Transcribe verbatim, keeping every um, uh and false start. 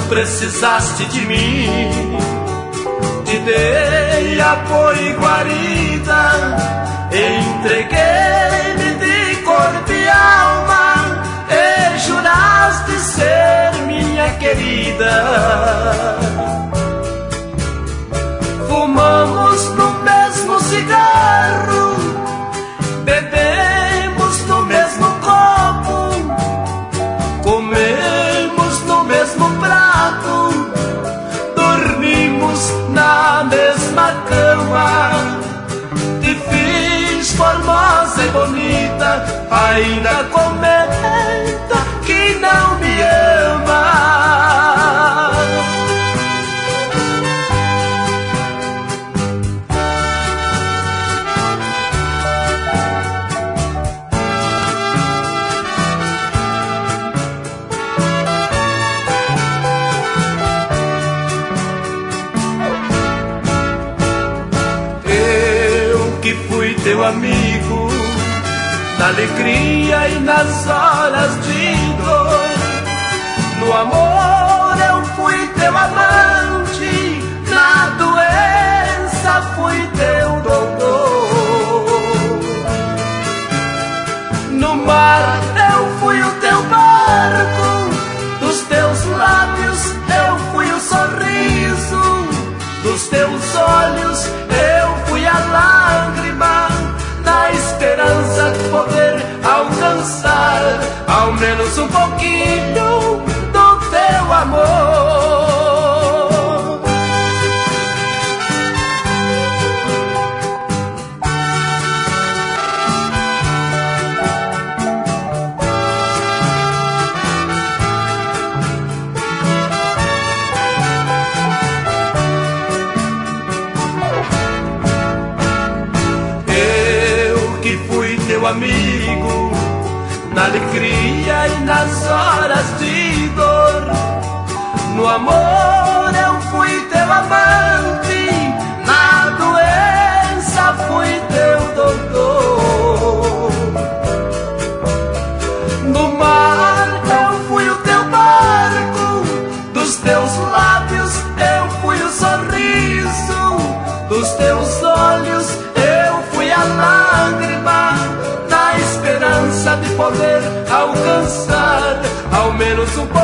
precisaste de mim, te dei apoio e guarida, entreguei-me de corpo e alma, e juraste ser minha querida. Fumamos no mesmo cigarro, bebemos no mesmo copo, comemos no mesmo prato, dormimos na mesma cama. Te fiz formosa e bonita, ainda comenta que não me ama. Teu amigo, na alegria e nas horas de dor. No amor eu fui teu amante, na doença fui teu doutor. No mar eu fui o teu barco, dos teus lábios eu fui o sorriso, dos teus olhos eu fui a lágrima, na esperança de poder alcançar ao menos um pouquinho do teu amor. Teu amigo, na alegria e nas horas de dor. No amor eu fui teu amante, na doença fui teu doutor. No mar eu fui o teu barco, dos teus lábios eu fui o sorriso, dos teus olhos eu fui a lágrima, de poder alcançar ao menos um pouco